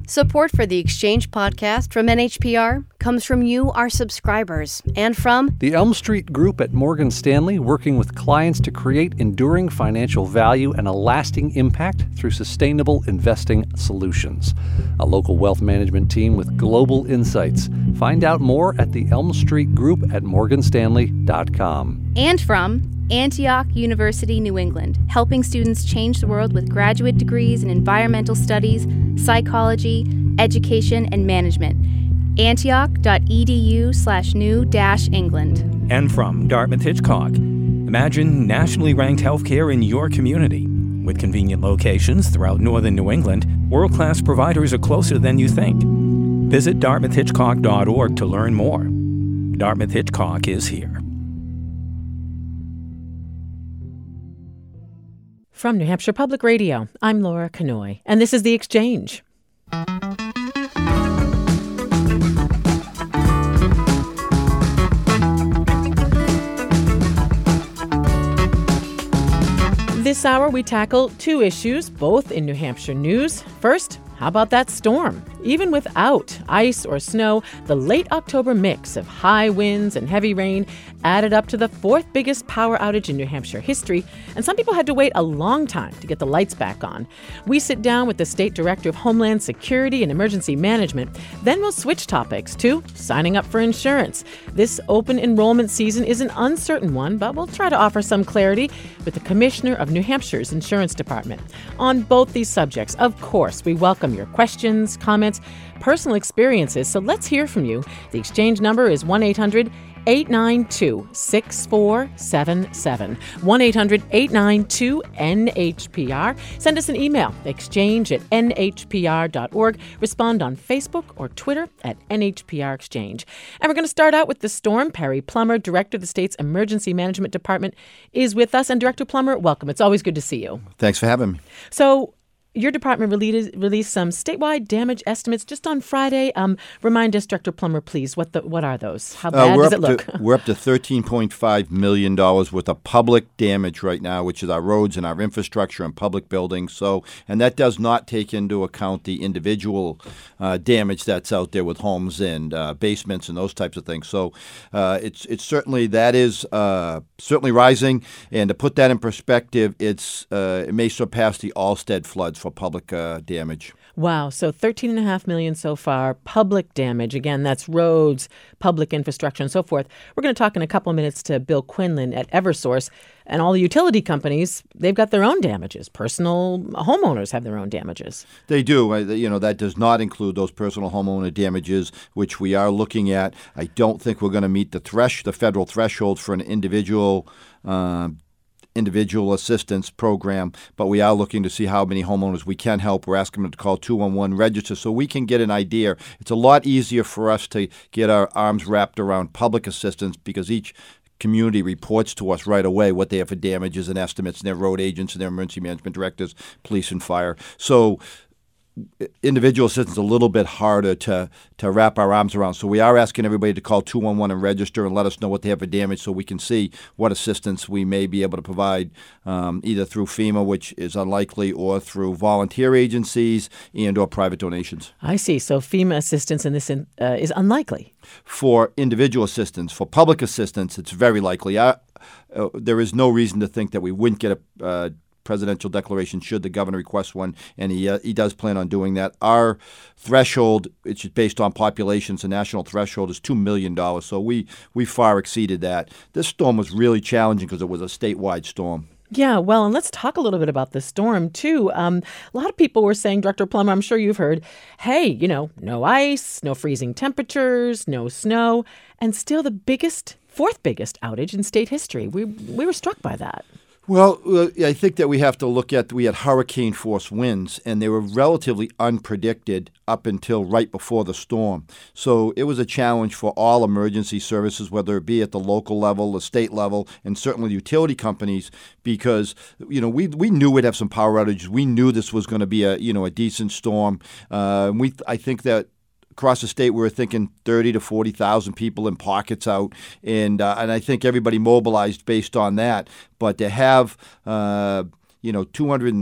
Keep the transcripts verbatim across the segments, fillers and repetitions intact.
Support for the Exchange podcast from N H P R comes from you, our subscribers, and from the Elm Street Group at Morgan Stanley, working with clients to create enduring financial value and a lasting impact through sustainable investing solutions. A local wealth management team with global insights. Find out more at the Elm Street Group at morgan stanley dot com. And from Antioch University, New England, helping students change the world with graduate degrees in environmental studies, psychology, education, and management. Antioch.edu slash new dash England. And from Dartmouth Hitchcock, imagine nationally ranked healthcare in your community. With convenient locations throughout northern New England, world-class providers are closer than you think. Visit dartmouth hitchcock dot org to learn more. Dartmouth Hitchcock is here. From New Hampshire Public Radio, I'm Laura Kanoy, and this is The Exchange. This hour, we tackle two issues, both in New Hampshire news. First, how about that storm? Even without ice or snow, the late October mix of high winds and heavy rain added up to the fourth biggest power outage in New Hampshire history, and some people had to wait a long time to get the lights back on. We sit down with the State Director of Homeland Security and Emergency Management. Then we'll switch topics to signing up for insurance. This open enrollment season is an uncertain one, but we'll try to offer some clarity with the Commissioner of New Hampshire's Insurance Department. On both these subjects, of course, we welcome your questions, comments, personal experiences, so let's hear from you. The exchange number is one eight hundred eight nine two six four seven seven. one eight hundred eight nine two N H P R. Send us an email, exchange at N H P R dot org. Respond on Facebook or Twitter at N H P R Exchange. And we're going to start out with the storm. Perry Plummer, Director of the state's Emergency Management Department, is with us. And Director Plummer, welcome. It's always good to see you. Thanks for having me. So, your department released, released some statewide damage estimates just on Friday. Um, remind us, Director Plummer, please, what the, what are those? How bad uh, does it look? To, we're up to thirteen point five million dollars worth of public damage right now, which is our roads and our infrastructure and public buildings. So, and that does not take into account the individual uh, damage that's out there with homes and uh, basements and those types of things. So, uh, it's it's certainly that is uh, certainly rising. And to put that in perspective, it's uh, it may surpass the Allstead floods for public uh, damage. Wow. So thirteen and a half million so far. Public damage. Again, that's roads, public infrastructure, and so forth. We're going to talk in a couple of minutes to Bill Quinlan at Eversource. And all the utility companies, they've got their own damages. Personal homeowners have their own damages. They do. I, you know, that does not include those personal homeowner damages, which we are looking at. I don't think we're going to meet the thresh, the federal threshold for an individual uh, individual assistance program, but we are looking to see how many homeowners we can help. We're asking them to call two one one register so we can get an idea. It's a lot easier for us to get our arms wrapped around public assistance because each community reports to us right away what they have for damages and estimates, and their road agents and their emergency management directors, police and fire. So individual assistance is a little bit harder to, to wrap our arms around. So we are asking everybody to call two one one and register and let us know what they have for damage so we can see what assistance we may be able to provide um, either through FEMA, which is unlikely, or through volunteer agencies and or private donations. I see. So FEMA assistance in this in, uh, is unlikely. For individual assistance. For public assistance, it's very likely. I, uh, there is no reason to think that we wouldn't get a uh, presidential declaration should the governor request one, and he uh, he does plan on doing that. Our threshold, which is based on populations, the national threshold is two million dollars, so we, we far exceeded that. This storm was really challenging because it was a statewide storm. Yeah, well, and let's talk a little bit about the storm, too. Um, a lot of people were saying, Director Plummer, I'm sure you've heard, hey, you know, no ice, no freezing temperatures, no snow, and still the biggest, fourth biggest outage in state history. We we were struck by that. Well, uh, I think that we have to look at, we had hurricane-force winds, and they were relatively unpredicted up until right before the storm. So it was a challenge for all emergency services, whether it be at the local level, the state level, and certainly the utility companies, because, you know, we we knew we'd have some power outages. We knew this was going to be a, you know, a decent storm. Uh, we I think that across the state, we were thinking thirty to forty thousand people in pockets out, and uh, and I think everybody mobilized based on that. But to have uh, you know two hundred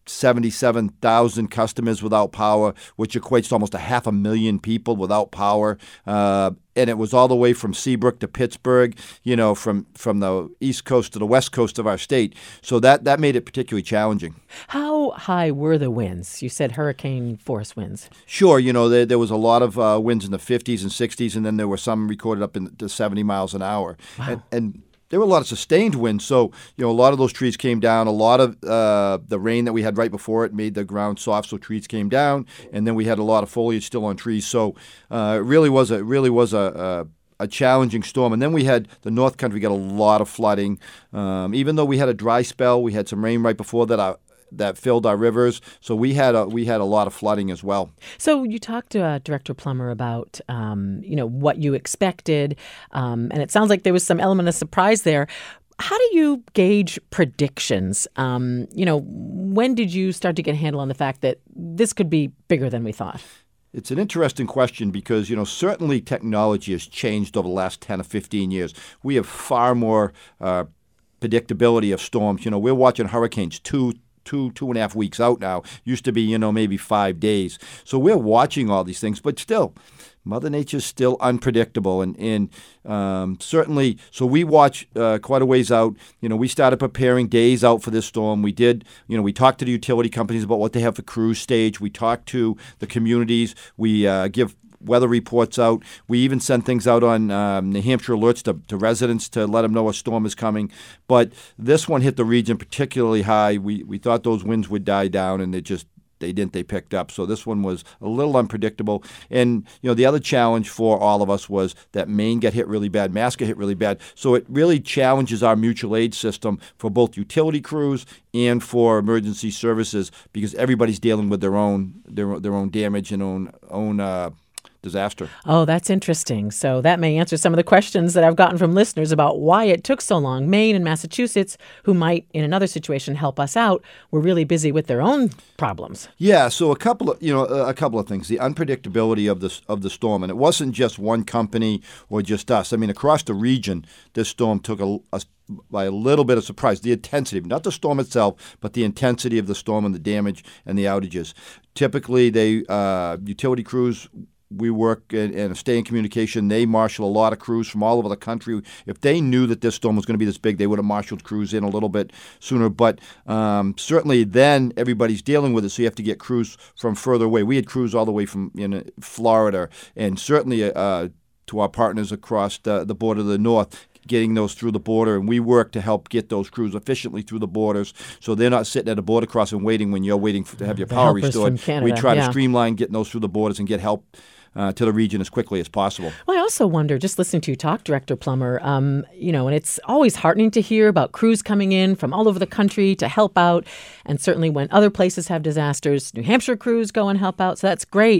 seventy-seven thousand customers without power, which equates to almost a half a million people without power. Uh, and it was all the way from Seabrook to Pittsburgh, you know, from, from the east coast to the west coast of our state. So that, that made it particularly challenging. How high were the winds? You said hurricane force winds. Sure. You know, there, there was a lot of uh, winds in the fifties and sixties, and then there were some recorded up in the seventy miles an hour. Wow. And, and there were a lot of sustained winds, so you know a lot of those trees came down. A lot of uh, the rain that we had right before it made the ground soft, so trees came down, and then we had a lot of foliage still on trees. So uh, it really was a really was a, a a challenging storm. And then we had the North Country got a lot of flooding. Um, even though we had a dry spell, we had some rain right before that. Our, that filled our rivers. So we had a we had a lot of flooding as well. So you talked to uh, Director Plummer about um, you know what you expected, um, and it sounds like there was some element of surprise there. How do you gauge predictions? Um, you know, when did you start to get a handle on the fact that this could be bigger than we thought? It's an interesting question because, you know, certainly technology has changed over the last ten or fifteen years. We have far more uh, predictability of storms. You know, we're watching hurricanes two two, two and a half weeks out now. Used to be, you know, maybe five days. So we're watching all these things, but still, Mother Nature's still unpredictable. And, and um, certainly, so we watch uh, quite a ways out. You know, we started preparing days out for this storm. We did, you know, we talked to the utility companies about what they have for cruise stage. We talked to the communities. We uh, give weather reports out. We even send things out on um, New Hampshire alerts to, to residents to let them know a storm is coming. But this one hit the region particularly high. We we thought those winds would die down, and it just they didn't. They picked up. So this one was a little unpredictable. And you know the other challenge for all of us was that Maine got hit really bad, Mass got hit really bad. So it really challenges our mutual aid system for both utility crews and for emergency services because everybody's dealing with their own their their own damage and own own. Uh, disaster. Oh, that's interesting. So that may answer some of the questions that I've gotten from listeners about why it took so long. Maine and Massachusetts, who might in another situation help us out, were really busy with their own problems. Yeah, so a couple of, you know, a couple of things. The unpredictability of the of the storm, and it wasn't just one company or just us. I mean, across the region, this storm took a, a by a little bit of surprise. The intensity, not the storm itself, but the intensity of the storm and the damage and the outages. Typically, they uh, utility crews. We work and, and stay in communication. They marshal a lot of crews from all over the country. If they knew that this storm was going to be this big, they would have marshaled crews in a little bit sooner. But um, certainly then everybody's dealing with it, so you have to get crews from further away. We had crews all the way from you know, Florida, and certainly uh, to our partners across the, the border of the north, getting those through the border, and we work to help get those crews efficiently through the borders so they're not sitting at a border crossing waiting when you're waiting for, to have your the power helpers restored. from Canada, we try yeah. to streamline getting those through the borders and get help Uh, to the region as quickly as possible. Well, I also wonder, just listening to you talk, Director Plummer, um, you know, and it's always heartening to hear about crews coming in from all over the country to help out. And certainly when other places have disasters, New Hampshire crews go and help out. So that's great.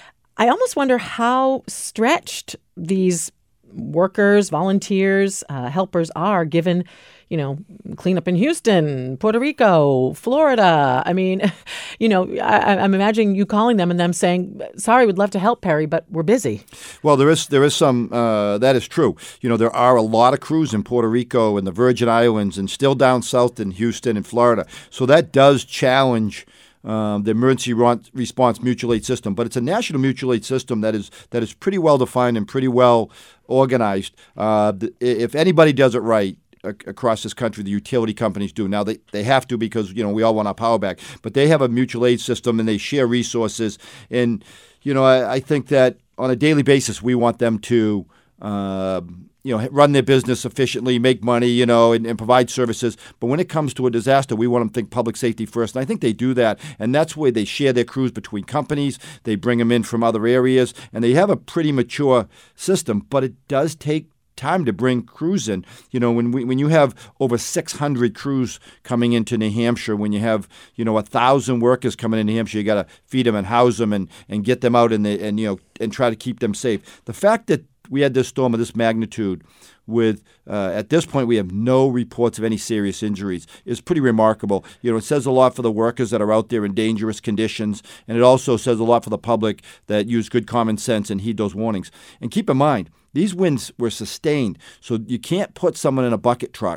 I almost wonder how stretched these workers, volunteers, uh, helpers are given, you know, cleanup in Houston, Puerto Rico, Florida. I mean, you know, I, I'm imagining you calling them and them saying, sorry, we'd love to help, Perry, but we're busy. Well, there is there is some, uh, that is true. You know, there are a lot of crews in Puerto Rico and the Virgin Islands and still down south in Houston and Florida. So that does challenge Um, the emergency response mutual aid system, but it's a national mutual aid system that is that is pretty well defined and pretty well organized. Uh, if anybody does it right across this country, the utility companies do. Now they, they have to because you know we all want our power back, but they have a mutual aid system and they share resources. And you know I, I think that on a daily basis we want them to. Uh, you know, run their business efficiently, make money, you know, and, and provide services. But when it comes to a disaster, we want them to think public safety first. And I think they do that. And that's where they share their crews between companies. They bring them in from other areas. And they have a pretty mature system. But it does take time to bring crews in. You know, when we, when you have over six hundred crews coming into New Hampshire, when you have, you know, one thousand workers coming in New Hampshire, you got to feed them and house them and, and get them out and, the, and, you know, and try to keep them safe. The fact that we had this storm of this magnitude with, uh, at this point, we have no reports of any serious injuries is pretty remarkable. You know, it says a lot for the workers that are out there in dangerous conditions, and it also says a lot for the public that use good common sense and heed those warnings. And keep in mind, these winds were sustained, so you can't put someone in a bucket truck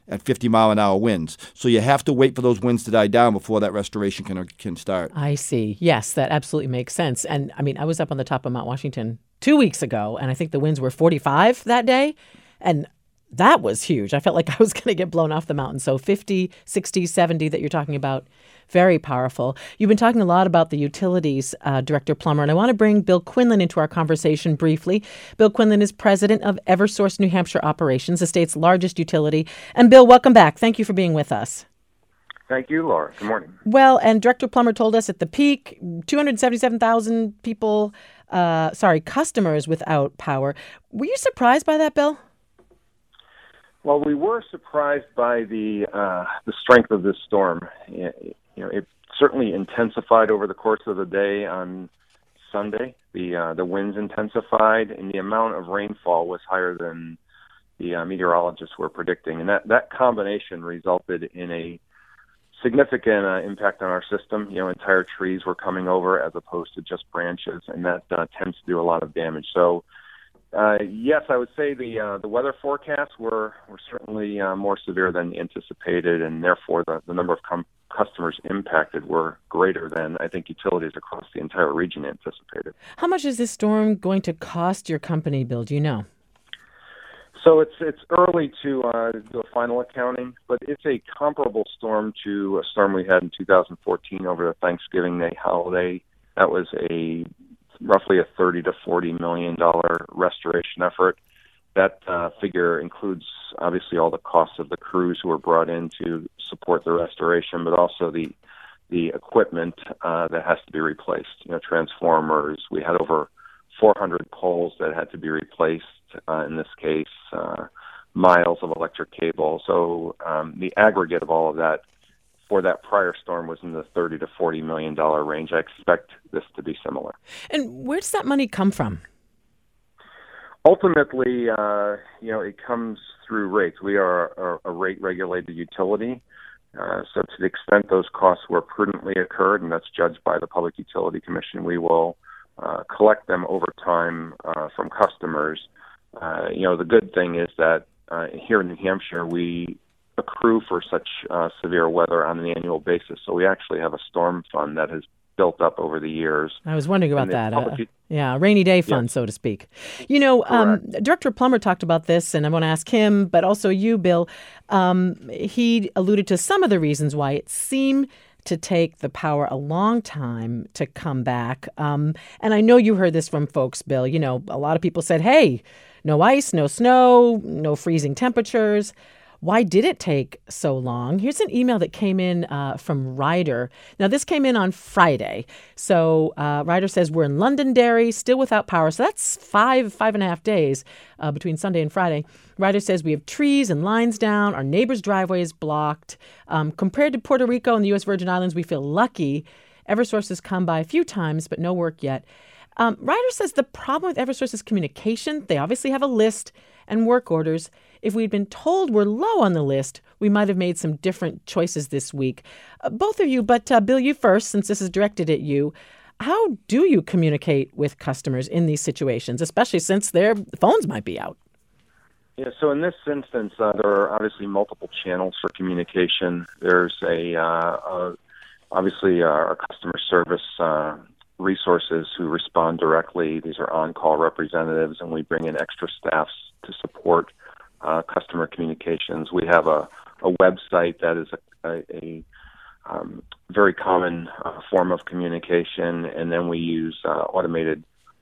at fifty mile an hour winds. So you have to wait for those winds to die down before that restoration can can start. I see. Yes, that absolutely makes sense. And I mean, I was up on the top of Mount Washington two weeks ago, and I think the winds were forty-five that day. And that was huge. I felt like I was going to get blown off the mountain. So fifty, sixty, seventy that you're talking about, very powerful. You've been talking a lot about the utilities, uh, Director Plummer, and I want to bring Bill Quinlan into our conversation briefly. Bill Quinlan is president of Eversource New Hampshire Operations, the state's largest utility. And Bill, welcome back. Thank you for being with us. Thank you, Laura. Good morning. Well, and Director Plummer told us at the peak, two hundred seventy-seven thousand people, uh, sorry, customers without power. Were you surprised by that, Bill? Well, we were surprised by the uh, the strength of this storm. It, you know, it certainly intensified over the course of the day on Sunday. The uh, the winds intensified, and the amount of rainfall was higher than the uh, meteorologists were predicting. And that, that combination resulted in a significant uh, impact on our system. You know, entire trees were coming over as opposed to just branches, and that uh, tends to do a lot of damage. So, uh, yes, I would say the uh, the weather forecasts were, were certainly uh, more severe than anticipated, and therefore the, the number of com- customers impacted were greater than I think utilities across the entire region anticipated. How much is this storm going to cost your company, Bill? Do you know? So it's it's early to uh, do a final accounting, but it's a comparable storm to a storm we had in two thousand fourteen over the Thanksgiving Day holiday. That was a roughly a thirty to forty million dollar restoration effort. That uh, figure includes obviously all the costs of the crews who were brought in to support the restoration, but also the the equipment uh, that has to be replaced. You know, transformers. We had over four hundred poles that had to be replaced. Uh, in this case, uh, miles of electric cable. So um, the aggregate of all of that for that prior storm was in the thirty to forty million dollar range. I expect this to be similar. And where does that money come from? Ultimately, uh, you know, it comes through rates. We are a, a rate-regulated utility. Uh, so to the extent those costs were prudently incurred, and that's judged by the Public Utility Commission, we will uh, collect them over time uh, from customers. Uh, you know, the good thing is that uh, here in New Hampshire, we accrue for such uh, severe weather on an annual basis. So we actually have a storm fund that has built up over the years. I was wondering about that. Public, uh, yeah, rainy day fund, yes, so to speak. You know, um, Director Plummer talked about this, and I want to ask him, but also you, Bill. Um, he alluded to some of the reasons why it seemed to take the power a long time to come back. Um, and I know you heard this from folks, Bill. You know, a lot of people said, hey, no ice, no snow, no freezing temperatures. Why did it take so long? Here's an email that came in uh, from Ryder. Now, this came in on Friday. So uh, Ryder says, we're in Londonderry, still without power. So that's five, five and a half days uh, between Sunday and Friday. Ryder says, we have trees and lines down. Our neighbor's driveway is blocked. Um, compared to Puerto Rico and the U S Virgin Islands, we feel lucky. Eversource has come by a few times, but no work yet. Um, Ryder says the problem with Eversource is communication. They obviously have a list and work orders. If we'd been told we're low on the list, we might have made some different choices this week. Uh, both of you, but uh, Bill, you first, since this is directed at you. How do you communicate with customers in these situations, especially since their phones might be out? Yeah, so in this instance, uh, there are obviously multiple channels for communication. There's a, uh, a obviously uh, our customer service uh resources who respond directly. These are on-call representatives, and we bring in extra staffs to support uh, customer communications. We have a, a website that is a, a, a um, very common uh, form of communication, and then we use uh, automated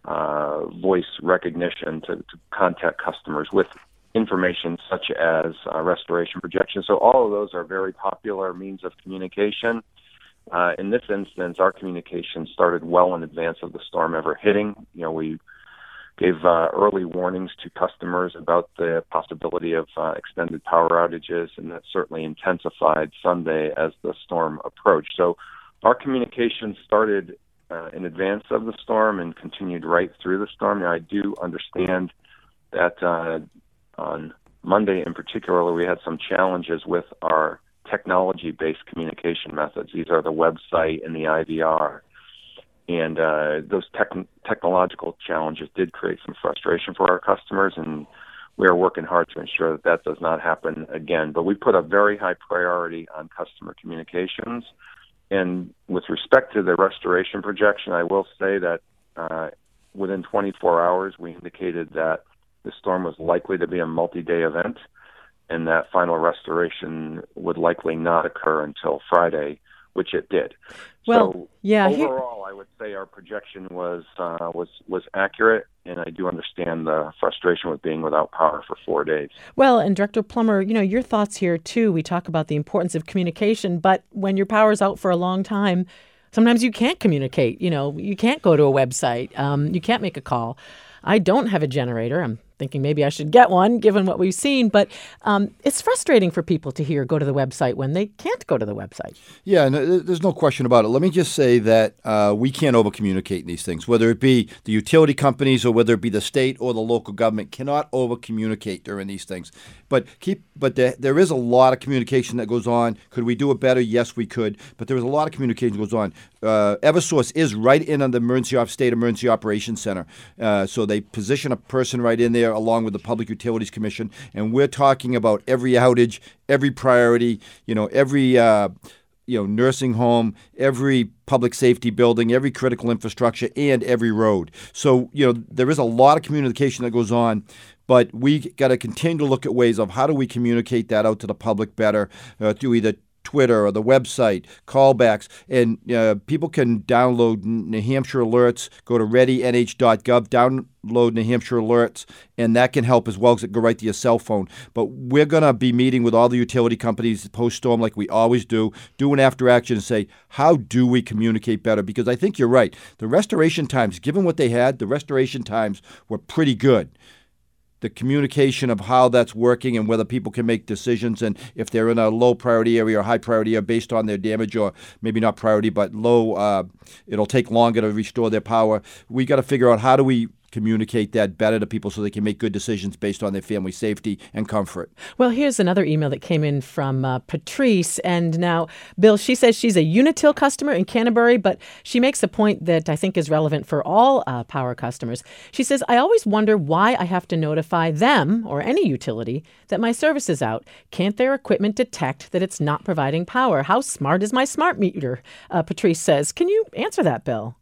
uh, voice recognition to, to contact customers with information such as uh, restoration projections. So all of those are very popular means of communication. Uh, in this instance, our communication started well in advance of the storm ever hitting. You know, we gave uh, early warnings to customers about the possibility of uh, extended power outages, and that certainly intensified Sunday as the storm approached. So our communication started uh, in advance of the storm and continued right through the storm. Now, I do understand that uh, on Monday in particular, we had some challenges with our technology-based communication methods. These are the website and the I V R. And uh, those tech- technological challenges did create some frustration for our customers, and we are working hard to ensure that that does not happen again. But we put a very high priority on customer communications. And with respect to the restoration projection, I will say that uh, within twenty-four hours, we indicated that the storm was likely to be a multi-day event, and that final restoration would likely not occur until Friday, which it did. Well, so yeah, overall, I would say our projection was uh, was was accurate, and I do understand the frustration with being without power for four days. Well, and Director Plummer, you know, your thoughts here too. We talk about the importance of communication, but when your power's out for a long time, sometimes you can't communicate. You know, you can't go to a website. Um, you can't make a call. I don't have a generator. I'm thinking maybe I should get one, given what we've seen. But um, it's frustrating for people to hear go to the website when they can't go to the website. Yeah, no, there's no question about it. Let me just say that uh, we can't over-communicate in these things, whether it be the utility companies or whether it be the state or the local government cannot over-communicate during these things. But keep, but there, there is a lot of communication that goes on. Could we do it better? Yes, we could. But there is a lot of communication that goes on. Uh, Eversource is right in on the emergency op- State Emergency Operations Center. Uh, so they position a person right in there along with the Public Utilities Commission. And we're talking about every outage, every priority, you know, every uh, you know nursing home, every public safety building, every critical infrastructure, and every road. So, you know, there is a lot of communication that goes on. But we got to continue to look at ways of how do we communicate that out to the public better uh, through either Twitter or the website, callbacks, and uh, people can download New Hampshire alerts, go to ready N H dot gov, download New Hampshire alerts, and that can help as well as it go right to your cell phone. But we're going to be meeting with all the utility companies post-storm like we always do, do an after action and say, how do we communicate better? Because I think you're right. The restoration times, given what they had, the restoration times were pretty good. The communication of how that's working and whether people can make decisions and if they're in a low priority area or high priority area based on their damage or maybe not priority but low, uh, it'll take longer to restore their power. We got to figure out how do we communicate that better to people so they can make good decisions based on their family safety and comfort. Well, here's another email that came in from uh, Patrice. And now, Bill, she says she's a Unitil customer in Canterbury, but she makes a point that I think is relevant for all uh, power customers. She says, I always wonder why I have to notify them or any utility that my service is out. Can't their equipment detect that it's not providing power? How smart is my smart meter? Uh, Patrice says. Can you answer that, Bill?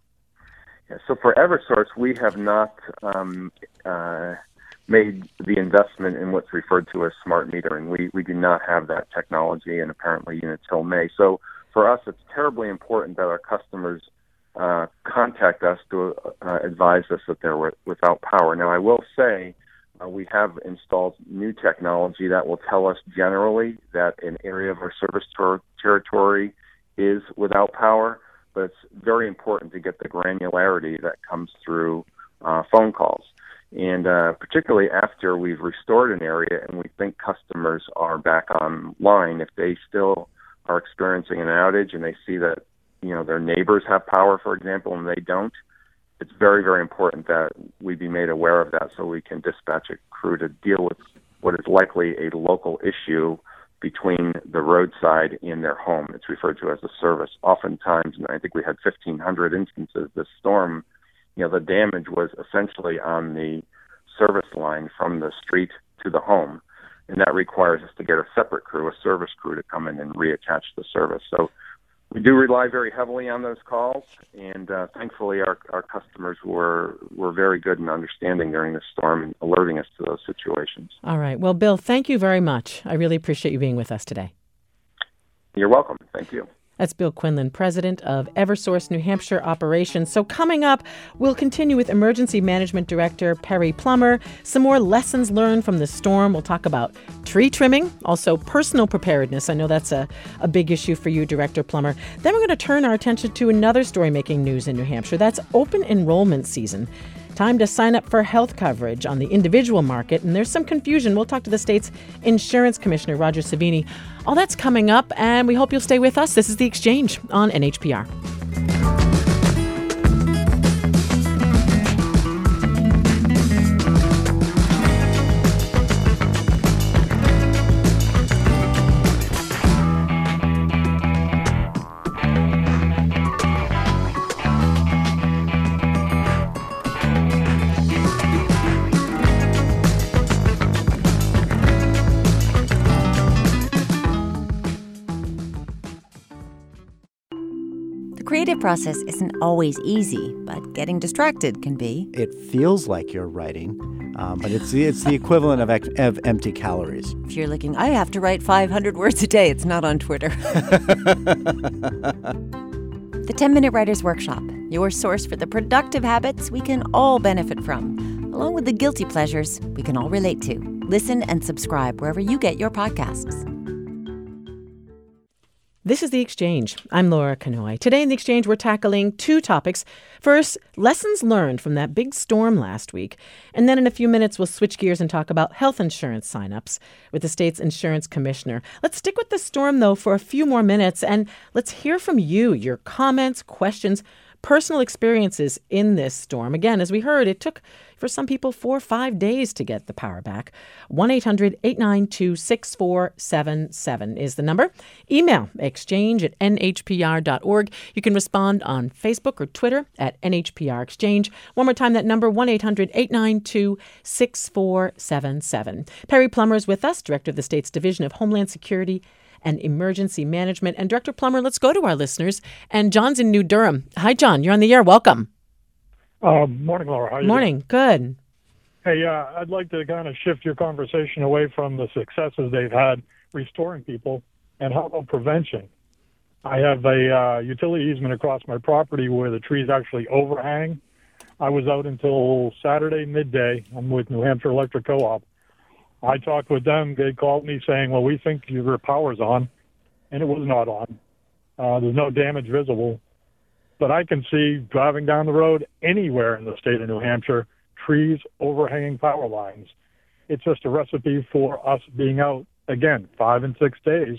So for Eversource, we have not um, uh, made the investment in what's referred to as smart metering. We we do not have that technology, and apparently Unitil may. So for us, it's terribly important that our customers uh, contact us to uh, advise us that they're w- without power. Now, I will say uh, we have installed new technology that will tell us generally that an area of our service ter- territory is without power. But it's very important to get the granularity that comes through uh, phone calls. And uh, particularly after we've restored an area and we think customers are back online, if they still are experiencing an outage and they see that, you know, their neighbors have power, for example, and they don't, it's very, very important that we be made aware of that so we can dispatch a crew to deal with what is likely a local issue between the roadside and their home. It's referred to as a service. Oftentimes, and I think we had fifteen hundred instances this storm, you know, the damage was essentially on the service line from the street to the home. And that requires us to get a separate crew, a service crew, to come in and reattach the service. So we do rely very heavily on those calls, and uh, thankfully our, our customers were were very good in understanding during the storm and alerting us to those situations. All right. Well, Bill, thank you very much. I really appreciate you being with us today. You're welcome. Thank you. That's Bill Quinlan, president of Eversource New Hampshire Operations. So coming up, we'll continue with Emergency Management Director Perry Plummer. Some more lessons learned from the storm. We'll talk about tree trimming, also personal preparedness. I know that's a, a big issue for you, Director Plummer. Then we're going to turn our attention to another story making news in New Hampshire. That's open enrollment season. Time to sign up for health coverage on the individual market, and there's some confusion. We'll talk to the state's insurance commissioner, Roger Savini. All that's coming up, and we hope you'll stay with us. This is The Exchange on N H P R. creative process isn't always easy, but getting distracted can be. It feels like you're writing, um, but it's the, it's the equivalent of, ex- of empty calories. If you're looking, I have to write five hundred words a day, it's not on Twitter. The ten-Minute Writers Workshop, your source for the productive habits we can all benefit from, along with the guilty pleasures we can all relate to. Listen and subscribe wherever you get your podcasts. This is The Exchange. I'm Laura Kanoy. Today in The Exchange, we're tackling two topics. First, lessons learned from that big storm last week. And then in a few minutes, we'll switch gears and talk about health insurance signups with the state's insurance commissioner. Let's stick with the storm, though, for a few more minutes, and let's hear from you, your comments, questions, personal experiences in this storm. Again, as we heard, it took for some people four or five days to get the power back. one eight hundred eight nine two six four seven seven is the number. Email exchange at n h p r dot org. You can respond on Facebook or Twitter at N H P R Exchange. One more time, that number, one eight hundred eight nine two six four seven seven. Perry Plummer is with us, Director of the state's Division of Homeland Security and Emergency Management. And Director Plummer, let's go to our listeners. And John's in New Durham. Hi, John. You're on the air. Welcome. Uh, morning, Laura. How are you Morning. doing? Good. Hey, uh, I'd like to kind of shift your conversation away from the successes they've had restoring people, and how about prevention? I have a uh, utility easement across my property where the trees actually overhang. I was out until Saturday midday. I'm with New Hampshire Electric Co-op. I talked with them. They called me saying, well, we think your power's on, and it was not on. Uh, there's no damage visible. But I can see driving down the road anywhere in the state of New Hampshire, trees overhanging power lines. It's just a recipe for us being out, again, five and six days.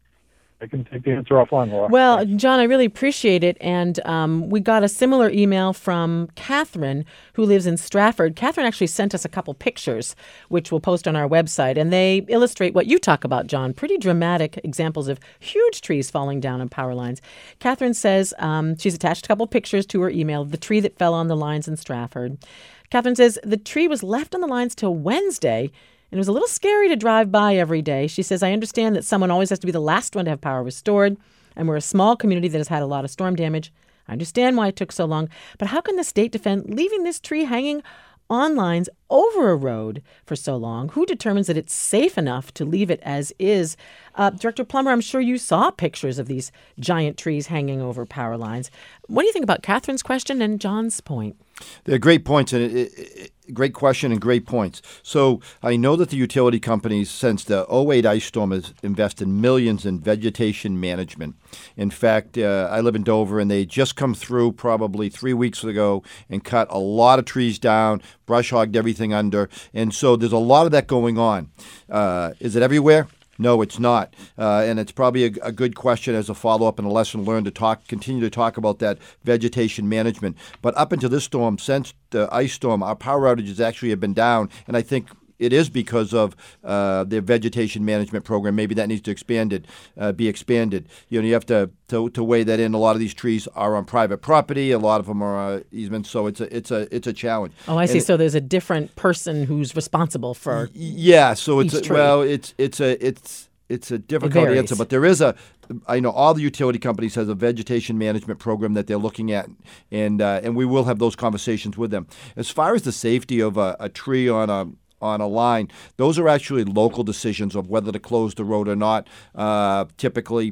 I can take the answer offline, Laura. Well, John, I really appreciate it. And um, we got a similar email from Catherine, who lives in Stratford. Catherine actually sent us a couple pictures, which we'll post on our website. And they illustrate what you talk about, John. Pretty dramatic examples of huge trees falling down on power lines. Catherine says um, she's attached a couple pictures to her email of the tree that fell on the lines in Stratford. Catherine says the tree was left on the lines till Wednesday, and it was a little scary to drive by every day. She says, I understand that someone always has to be the last one to have power restored, and we're a small community that has had a lot of storm damage. I understand why it took so long, but how can the state defend leaving this tree hanging on lines over a road for so long? Who determines that it's safe enough to leave it as is? Uh, Director Plummer, I'm sure you saw pictures of these giant trees hanging over power lines. What do you think about Catherine's question and John's point? They're great points, and it, it, great question and great points. So I know that the utility companies, since the oh eight ice storm, has invested millions in vegetation management. In fact, uh, I live in Dover, and they just come through probably three weeks ago and cut a lot of trees down, brush hogged everything under. And so there's a lot of that going on. Uh, is it everywhere? No, it's not. Uh, and it's probably a, a good question as a follow-up and a lesson learned to talk, continue to talk about that vegetation management. But up until this storm, since the ice storm, our power outages actually have been down, and I think it is because of uh, their vegetation management program. Maybe that needs to expanded, uh, be expanded. You know, you have to, to to weigh that in. A lot of these trees are on private property. A lot of them are uh, easements. So it's a it's a it's a challenge. Oh, I see. It, so there's a different person who's responsible for. Yeah. So it's each a, tree. well, it's it's a it's. It's a difficult It answer, but there is a, I know all the utility companies has a vegetation management program that they're looking at, and uh, and we will have those conversations with them. As far as the safety of a, a tree on a on a line, those are actually local decisions of whether to close the road or not. Uh, typically,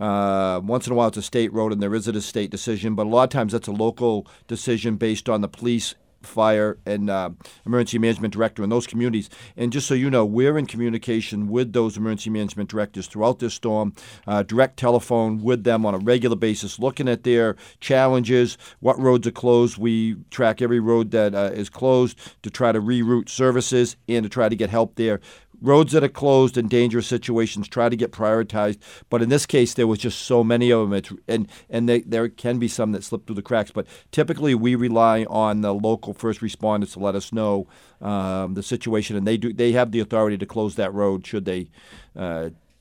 uh, once in a while it's a state road and there is a state decision, but a lot of times that's a local decision based on the police, fire, and uh, emergency management director in those communities. And just so you know, we're in communication with those emergency management directors throughout this storm, uh, direct telephone with them on a regular basis, looking at their challenges, what roads are closed. We track every road that uh, is closed to try to reroute services and to try to get help there. Roads that are closed in dangerous situations try to get prioritized, but in this case, there was just so many of them, it's, and and they, there can be some that slip through the cracks. But typically, we rely on the local first responders to let us know um, the situation, and they do they have the authority to close that road should they uh,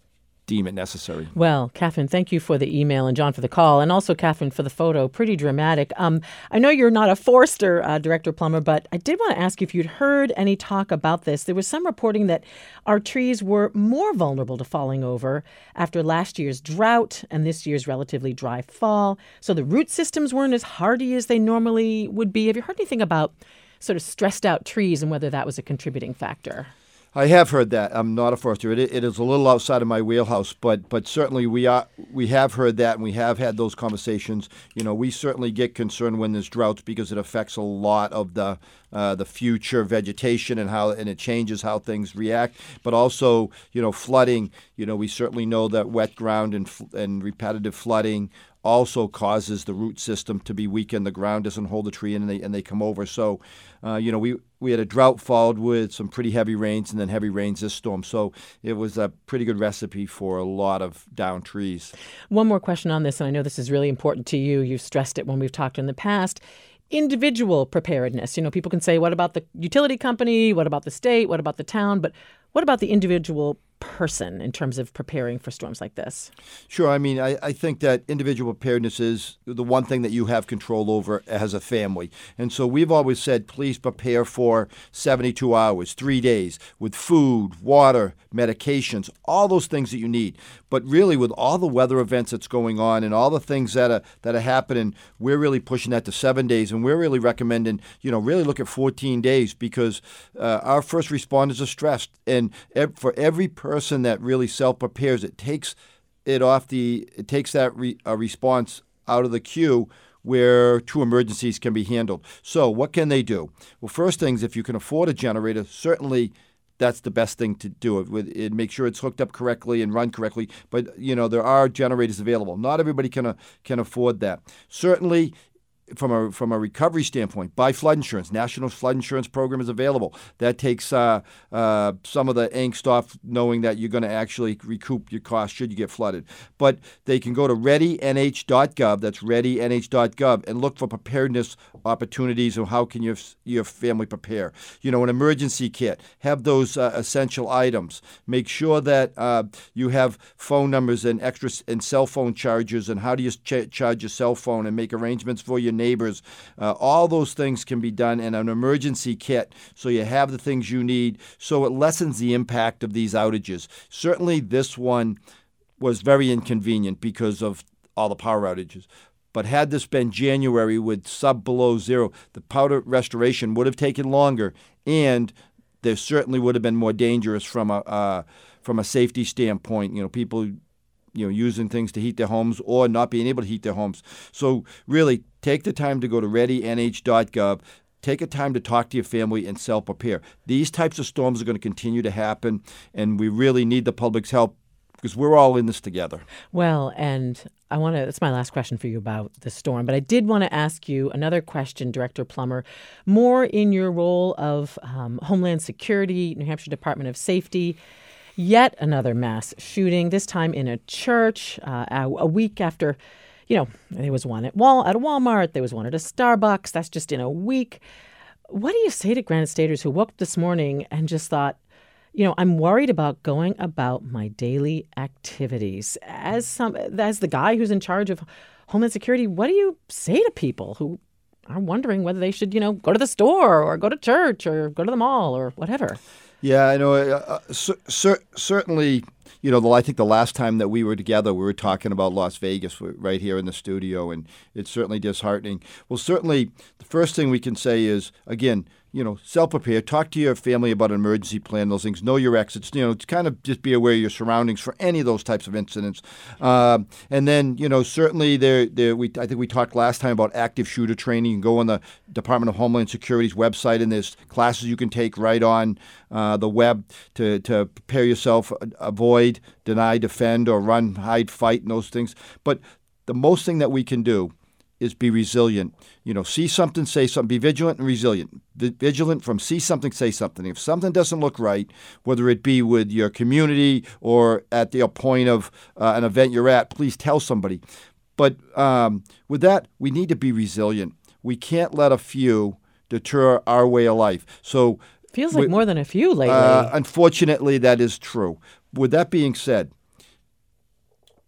deem it necessary. Well, Catherine, thank you for the email and John for the call, and also Catherine for the photo. Pretty dramatic. Um, I know you're not a forester, uh, Director Plummer, but I did want to ask you if you'd heard any talk about this. There was some reporting that our trees were more vulnerable to falling over after last year's drought and this year's relatively dry fall. So the root systems weren't as hardy as they normally would be. Have you heard anything about sort of stressed out trees and whether that was a contributing factor? I have heard that. I'm not a forester. It, it is a little outside of my wheelhouse, but but certainly we are. We have heard that, and we have had those conversations. You know, we certainly get concerned when there's droughts because it affects a lot of the uh, the future vegetation and how and it changes how things react. But also, you know, flooding. You know, we certainly know that wet ground and and repetitive flooding also causes the root system to be weak and the ground doesn't hold the tree in and they, and they come over. So, uh, you know, we, we had a drought followed with some pretty heavy rains and then heavy rains this storm. So it was a pretty good recipe for a lot of down trees. One more question on this, and I know this is really important to you. You've stressed it when we've talked in the past. Individual preparedness. You know, people can say, what about the utility company? What about the state? What about the town? But what about the individual person in terms of preparing for storms like this? Sure. I mean, I, I think that individual preparedness is the one thing that you have control over as a family. And so we've always said, please prepare for seventy-two hours, three days with food, water, medications, all those things that you need. But really, with all the weather events that's going on and all the things that are that are happening, we're really pushing that to seven days. And we're really recommending, you know, really look at fourteen days because uh, our first responders are stressed. And ev- for every person that really self-prepares, it takes it off the it takes that re, uh, response out of the queue where true emergencies can be handled. So what can they do? Well, first things, if you can afford a generator, certainly that's the best thing to do. It, with, it make sure it's hooked up correctly and run correctly. But you know there are generators available. Not everybody can uh, can afford that. Certainly, from a from a recovery standpoint, buy flood insurance. National Flood Insurance Program is available. That takes uh, uh, some of the angst off knowing that you're going to actually recoup your costs should you get flooded. But they can go to ready N H dot gov, that's ready N H dot gov, and look for preparedness opportunities and how can your your family prepare. You know, an emergency kit, have those uh, essential items. Make sure that uh, you have phone numbers and extra and cell phone chargers and how do you ch- charge your cell phone and make arrangements for your neighbors. Uh, all those things can be done in an emergency kit so you have the things you need so it lessens the impact of these outages. Certainly this one was very inconvenient because of all the power outages. But had this been January with sub below zero, the power restoration would have taken longer and there certainly would have been more dangerous from a uh, from a safety standpoint. You know, people you know, using things to heat their homes or not being able to heat their homes. So really take the time to go to ready N H dot gov. Take a time to talk to your family and self-prepare. These types of storms are going to continue to happen, and we really need the public's help because we're all in this together. Well, and I want to, that's my last question for you about the storm, but I did want to ask you another question, Director Plummer, more in your role of um, Homeland Security, New Hampshire Department of Safety. Yet another mass shooting, this time in a church, uh, a, a week after, you know, there was one at Wal at a Walmart, there was one at a Starbucks. That's just in a week. What do you say to Granite Staters who woke up this morning and just thought, you know, I'm worried about going about my daily activities? As some, as the guy who's in charge of Homeland Security, what do you say to people who are wondering whether they should, you know, go to the store or go to church or go to the mall or whatever? Yeah, I know. Uh, cer- cer- certainly, you know, the, I think the last time that we were together, we were talking about Las Vegas right here in the studio, and it's certainly disheartening. Well, certainly, the first thing we can say is, again, you know, self-prepare. Talk to your family about an emergency plan, those things. Know your exits. You know, to kind of just be aware of your surroundings for any of those types of incidents. Um, and then, you know, certainly there, there. We I think we talked last time about active shooter training. You can go on the Department of Homeland Security's website, and there's classes you can take right on uh, the web to to prepare yourself, avoid, deny, defend, or run, hide, fight, and those things. But the most thing that we can do is be resilient. You know, see something, say something. Be vigilant and resilient. V- vigilant from see something, say something. If something doesn't look right, whether it be with your community or at the point of uh, an event you're at, please tell somebody. But um, with that, we need to be resilient. We can't let a few deter our way of life. So feels like we, more than a few lately. Uh, unfortunately, that is true. With that being said,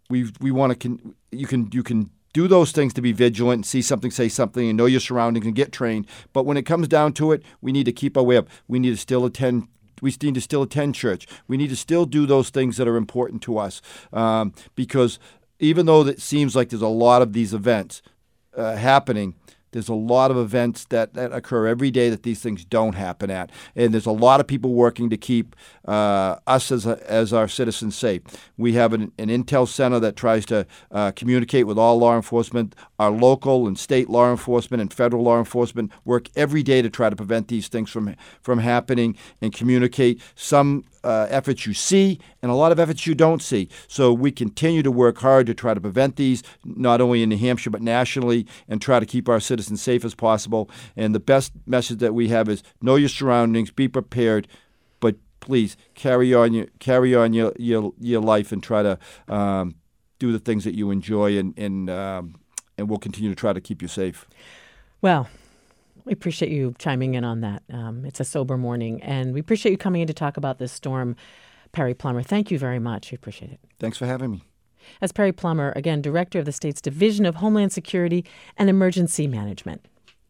we we want to con- you can you can do those things to be vigilant and see something, say something, and know your surroundings and get trained. But when it comes down to it, we need to keep our way up. We need to still attend. We need to still attend church. We need to still do those things that are important to us, um, because even though it seems like there's a lot of these events uh, happening, there's a lot of events that, that occur every day that these things don't happen at. And there's a lot of people working to keep uh, us as a, as our citizens safe. We have an, an intel center that tries to uh, communicate with all law enforcement. Our local and state law enforcement and federal law enforcement work every day to try to prevent these things from, from happening and communicate. Some uh, efforts you see and a lot of efforts you don't see. So we continue to work hard to try to prevent these, not only in New Hampshire but nationally, and try to keep our citizens safe as possible. And the best message that we have is know your surroundings, be prepared, but please carry on your carry on your your, your life and try to um, do the things that you enjoy, and and um, and we'll continue to try to keep you safe. Well, we appreciate you chiming in on that. Um, it's a sober morning, and we appreciate you coming in to talk about this storm, Perry Plummer. Thank you very much. We appreciate it. Thanks for having me. As Perry Plummer, again, Director of the state's Division of Homeland Security and Emergency Management.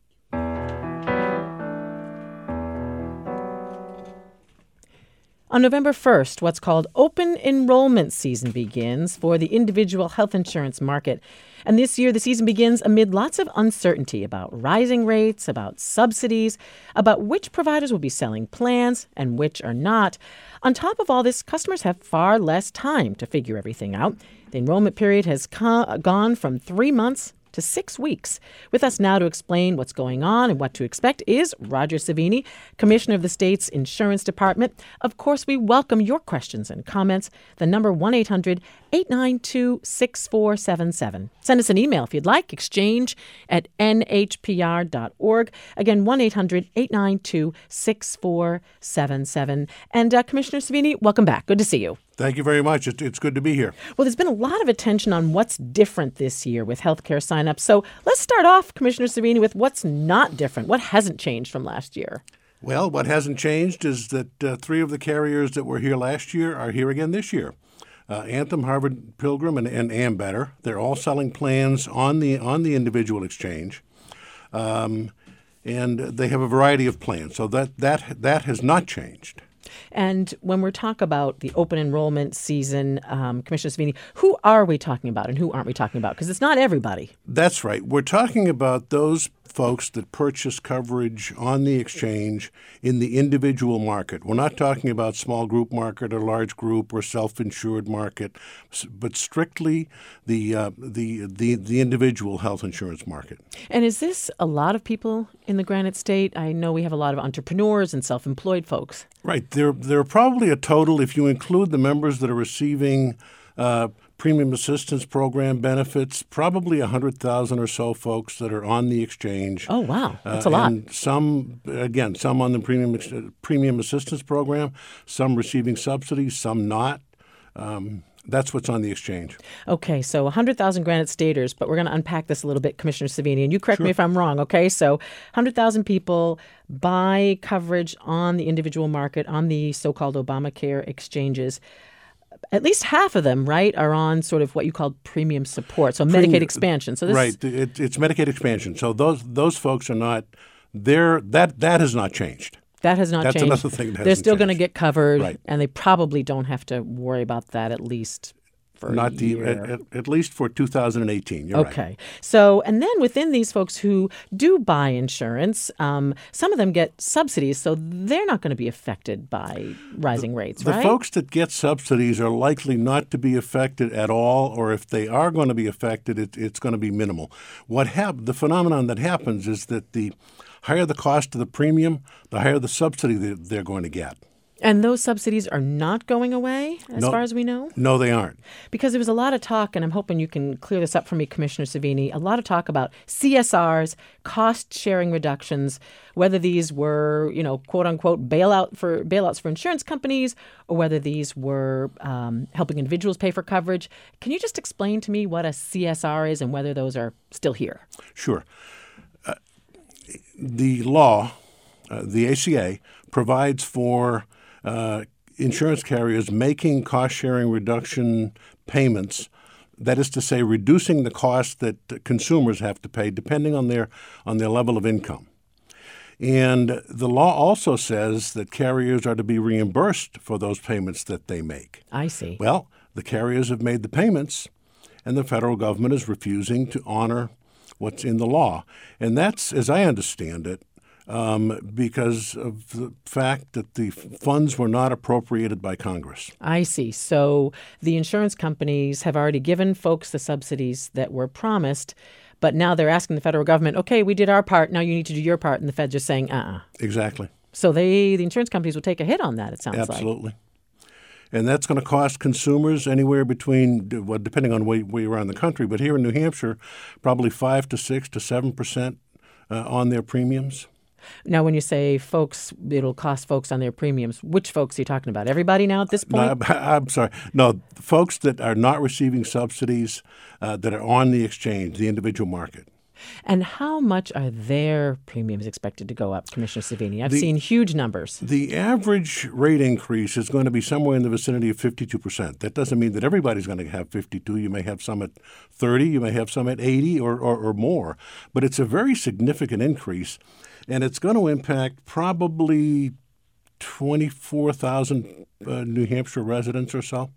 On November first, what's called open enrollment season begins for the individual health insurance market. And this year, the season begins amid lots of uncertainty about rising rates, about subsidies, about which providers will be selling plans and which are not. On top of all this, customers have far less time to figure everything out. The enrollment period has co- gone from three months to six weeks. With us now to explain what's going on and what to expect is Roger Savini, Commissioner of the state's Insurance Department. Of course, we welcome your questions and comments. The number one eight hundred eight nine two six four seven seven. Send us an email if you'd like, exchange at n h p r dot org. Again, one eight hundred eight nine two six four seven seven. And uh, Commissioner Savini, welcome back. Good to see you. Thank you very much. It's, it's good to be here. Well, there's been a lot of attention on what's different this year with healthcare signups. So let's start off, Commissioner Savini, with what's not different. What hasn't changed from last year? Well, what hasn't changed is that uh, three of the carriers that were here last year are here again this year. Uh, Anthem, Harvard Pilgrim, and, and Ambetter. They're all selling plans on the on the individual exchange. Um, and they have a variety of plans. So that that that has not changed. And when we talk about the open enrollment season, um, Commissioner Savini, who are we talking about and who aren't we talking about? Because it's not everybody. That's right. We're talking about those folks that purchase coverage on the exchange in the individual market. We're not talking about small group market or large group or self-insured market, but strictly the uh, the the the individual health insurance market. And is this a lot of people in the Granite State? I know we have a lot of entrepreneurs and self-employed folks. Right. There, there are probably a total, if you include the members that are receiving uh, premium assistance program benefits, probably one hundred thousand or so folks that are on the exchange. Oh, wow. That's uh, a lot. And some, again, some on the premium premium assistance program, some receiving subsidies, some not. Um, that's what's on the exchange. Okay, so one hundred thousand Granite Staters, but we're going to unpack this a little bit, Commissioner Savini, and you correct Sure. me if I'm wrong, okay? So one hundred thousand people buy coverage on the individual market, on the so-called Obamacare exchanges. At least half of them, right, are on sort of what you call premium support, so Premium, Medicaid expansion. So this right, it, it's Medicaid expansion. So those those folks are not there. That that has not changed. That has not That's changed. another thing that They're hasn't still going to changed. get covered, Right. and they probably don't have to worry about that at least for Not a the year. at, at, at least for two thousand eighteen. You're Okay. right. So, and then within these folks who do buy insurance, um, some of them get subsidies, so they're not going to be affected by rising rates, The right? folks that get subsidies are likely not to be affected at all, or if they are going to be affected, it, it's going to be minimal. What hap- The phenomenon that happens is that the higher the cost of the premium, the higher the subsidy that they're going to get. And those subsidies are not going away, as No. far as we know? No, they aren't. Because there was a lot of talk, and I'm hoping you can clear this up for me, Commissioner Savini, a lot of talk about C S Rs, cost-sharing reductions, whether these were, you know, quote-unquote bailout for bailouts for insurance companies, or whether these were um, helping individuals pay for coverage. Can you just explain to me what a C S R is and whether those are still here? Sure. Uh, the law, uh, the A C A, provides for uh, insurance carriers making cost-sharing reduction payments that is to say, reducing the cost that consumers have to pay depending on their on their level of income. And the law also says that carriers are to be reimbursed for those payments that they make. I see. Well, the carriers have made the payments, and the federal government is refusing to honor what's in the law. And that's, as I understand it, um, because of the fact that the funds were not appropriated by Congress. I see. So the insurance companies have already given folks the subsidies that were promised, but now they're asking the federal government, okay, we did our part, now you need to do your part, and the feds are saying, uh-uh. Exactly. So they, the insurance companies will take a hit on that, it sounds Absolutely. like. Absolutely. And that's going to cost consumers anywhere between, well, depending on where, where you are in the country, but here in New Hampshire, probably five to six to seven percent uh, on their premiums. Now, when you say folks, it'll cost folks on their premiums, which folks are you talking about? Everybody now at this point? No, I'm sorry. No, folks that are not receiving subsidies uh, that are on the exchange, the individual market. And how much are their premiums expected to go up, Commissioner Savini? I've The- seen huge numbers. The average rate increase is going to be somewhere in the vicinity of fifty-two percent. That doesn't mean that everybody's going to have fifty-two. You may have some at thirty, you may have some at eighty or, or, or more. But it's a very significant increase, and it's going to impact probably twenty-four thousand uh, New Hampshire residents or so.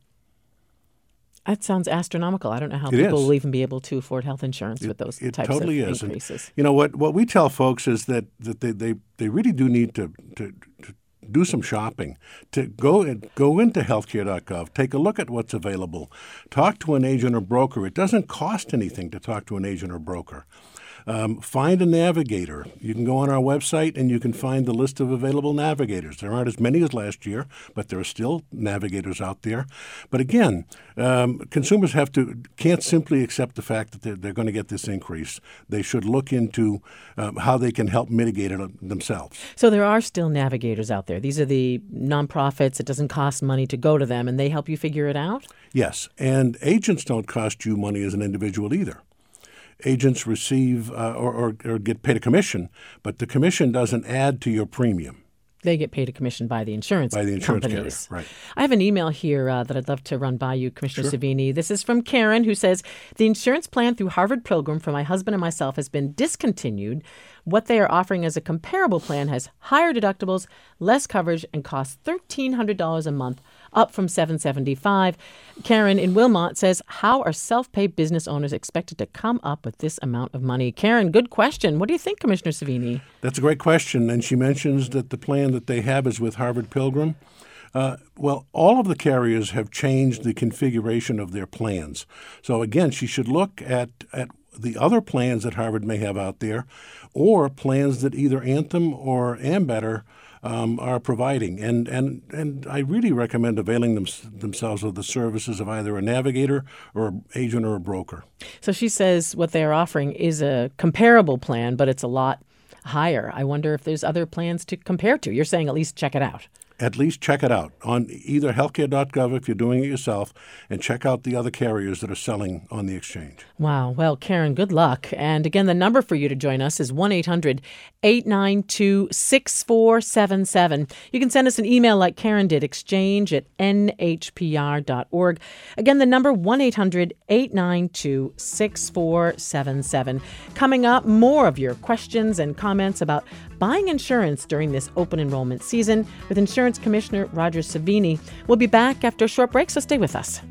That sounds astronomical. I don't know how It people is. will even be able to afford health insurance with those It types totally of is. And, increases. you know, what, what we tell folks is that, that they, they, they really do need to, to, to do some shopping, to go and go into healthcare dot gov, take a look at what's available, talk to an agent or broker. It doesn't cost anything to talk to an agent or broker. Um, find a navigator. You can go on our website and you can find the list of available navigators. There aren't as many as last year, but there are still navigators out there. But again, um, consumers have to can't simply accept the fact that they're, they're going to get this increase. They should look into um, how they can help mitigate it themselves. So there are still navigators out there. These are the nonprofits. It doesn't cost money to go to them, and they help you figure it out? Yes, and agents don't cost you money as an individual either. Agents receive uh, or, or, or get paid a commission, but the commission doesn't add to your premium. They get paid a commission by the insurance By the insurance companies. carrier, right. I have an email here uh, that I'd love to run by you, Commissioner Sure. Savini. This is from Karen, who says, the insurance plan through Harvard Pilgrim for my husband and myself has been discontinued. What they are offering as a comparable plan has higher deductibles, less coverage, and costs thirteen hundred dollars a month, up from seven hundred seventy-five dollars. Karen in Wilmot says, how are self-pay business owners expected to come up with this amount of money? Karen, good question. What do you think, Commissioner Savini? That's a great question, and she mentions that the plan that they have is with Harvard Pilgrim. Uh, well, all of the carriers have changed the configuration of their plans. So again, she should look at, at the other plans that Harvard may have out there, or plans that either Anthem or Ambetter um, are providing. And, and, and I really recommend availing them, themselves of the services of either a navigator or an agent or a broker. So she says what they're offering is a comparable plan, but it's a lot higher. I wonder if there's other plans to compare to. You're saying at least check it out. At least check it out on either healthcare dot gov if you're doing it yourself, and check out the other carriers that are selling on the exchange. Wow. Well, Karen, good luck. And again, the number for you to join us is one eight hundred eight nine two six four seven seven. You can send us an email like Karen did, exchange at n h p r dot org. Again, the number one eight hundred eight nine two six four seven seven. Coming up, more of your questions and comments about buying insurance during this open enrollment season with Insurance Commissioner Roger Savini. We'll be back after a short break, so stay with us.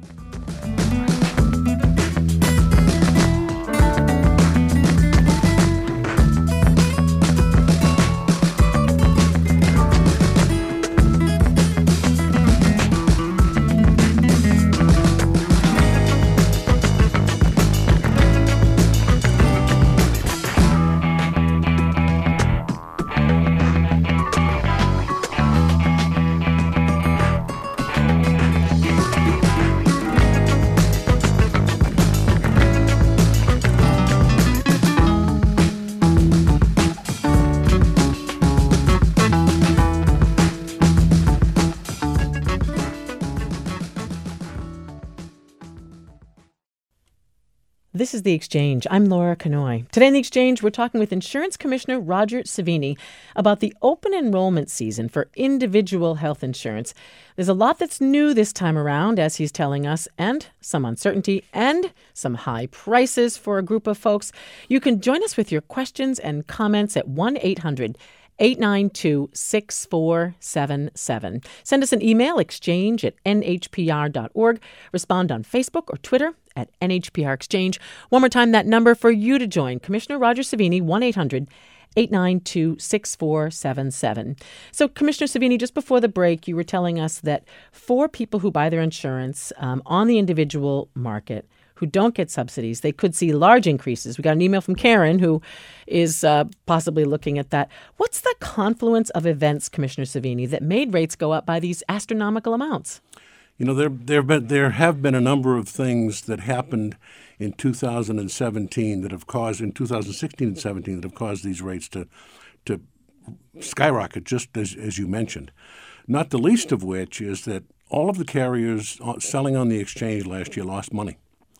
This is The Exchange. I'm Laura Canoy. Today in The Exchange, we're talking with Insurance Commissioner Roger Savini about the open enrollment season for individual health insurance. There's a lot that's new this time around, as he's telling us, and some uncertainty and some high prices for a group of folks. You can join us with your questions and comments at one eight hundred eight nine two six four seven seven. Send us an email, exchange at n h p r dot org. Respond on Facebook or Twitter at N H P R Exchange. One more time, that number for you to join. Commissioner Roger Savini, one eight hundred eight nine two six four seven seven. So, Commissioner Savini, just before the break, you were telling us that for people who buy their insurance um, on the individual market who don't get subsidies, they could see large increases. We got an email from Karen, who is uh, possibly looking at that. What's the confluence of events, Commissioner Savini, that made rates go up by these astronomical amounts? You know, there there been, there have been a number of things that happened in two thousand seventeen that have caused, in two thousand sixteen and seventeen, that have caused these rates to to skyrocket, just as, as you mentioned. Not the least of which is that all of the carriers selling on the exchange last year lost money.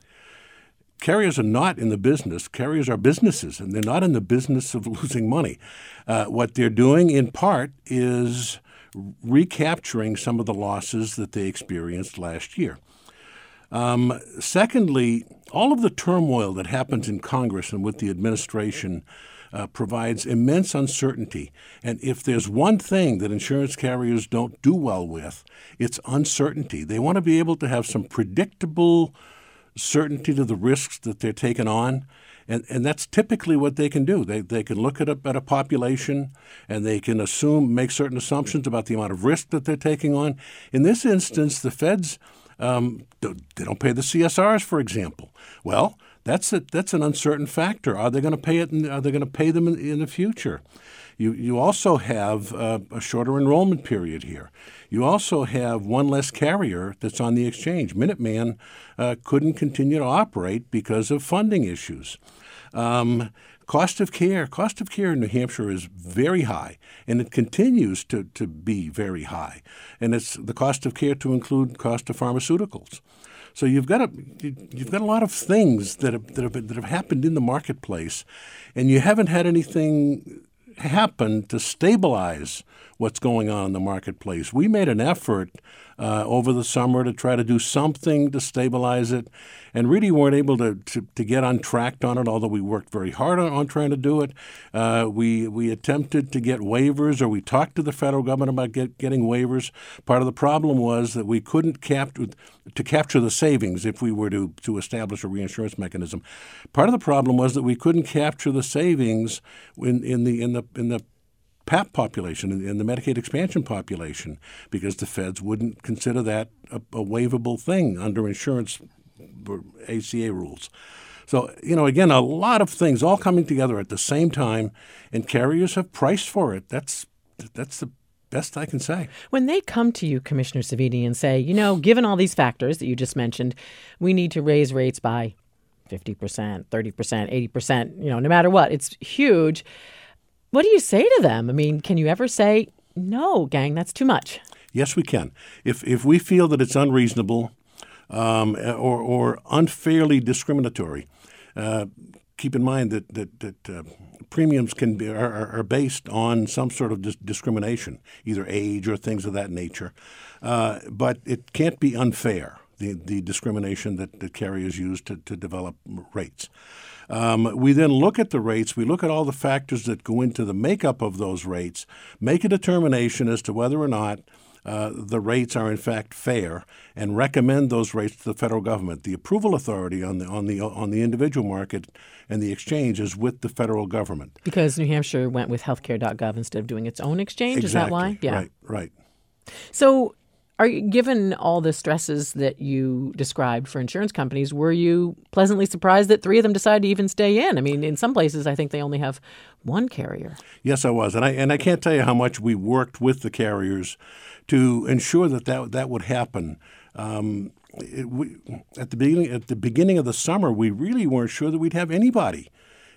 Carriers are not in the business. Carriers are businesses, and they're not in the business of losing money. Uh, what they're doing, in part, is recapturing some of the losses that they experienced last year. Um, secondly, all of the turmoil that happens in Congress and with the administration uh, provides immense uncertainty. And if there's one thing that insurance carriers don't do well with, it's uncertainty. They want to be able to have some predictable certainty to the risks that they're taking on. And, and that's typically what they can do. They they can look at a, at a population and they can assume, make certain assumptions about the amount of risk that they're taking on. In this instance, the feds, um, they don't pay the C S Rs, for example. Well, that's a, that's an uncertain factor. Are they going to pay it? In, are they going to pay them in, in the future? You you also have uh, a shorter enrollment period here. You also have one less carrier that's on the exchange. Minuteman uh, couldn't continue to operate because of funding issues. Um, cost of care. Cost of care in New Hampshire is very high, and it continues to, to be very high. And it's the cost of care to include cost of pharmaceuticals. So you've got a you've got a lot of things that have, that have that have happened in the marketplace, and you haven't had anything happen to stabilize what's going on in the marketplace. We made an effort uh, over the summer to try to do something to stabilize it, and really weren't able to, to, to get untracked on it, although we worked very hard on, on trying to do it. Uh, we we attempted to get waivers, or we talked to the federal government about get, getting waivers. Part of the problem was that we couldn't capture to capture the savings if we were to, to establish a reinsurance mechanism. Part of the problem was that we couldn't capture the savings in, in the in the in the P A P population, in the Medicaid expansion population, because the feds wouldn't consider that a, a waivable thing under insurance A C A rules. So, you know, again, a lot of things all coming together at the same time, and carriers have priced for it. That's that's the best I can say. When they come to you, Commissioner Savini, and say, you know, given all these factors that you just mentioned, we need to raise rates by fifty percent, thirty percent, eighty percent, you know, no matter what, it's huge. What do you say to them? I mean, can you ever say, no, gang, that's too much? Yes, we can. If if we feel that it's unreasonable um, or, or unfairly discriminatory, uh, keep in mind that that, that uh, premiums can be are, are based on some sort of dis- discrimination, either age or things of that nature. Uh, but it can't be unfair, the, the discrimination that, that carriers use to, to develop rates. Um, we then look at the rates. We look at all the factors that go into the makeup of those rates, make a determination as to whether or not uh, the rates are in fact fair, and recommend those rates to the federal government. The approval authority on the on the on the individual market and the exchange is with the federal government. Because New Hampshire went with healthcare dot gov instead of doing its own exchange. Exactly. Is that why? Yeah. Right. Right. So, are you, given all the stresses that you described for insurance companies, were you pleasantly surprised that three of them decided to even stay in? I mean, in some places, I think they only have one carrier. Yes, I was. And I and I can't tell you how much we worked with the carriers to ensure that that, that would happen. Um, it, we, at the beginning at the beginning of the summer, we really weren't sure that we'd have anybody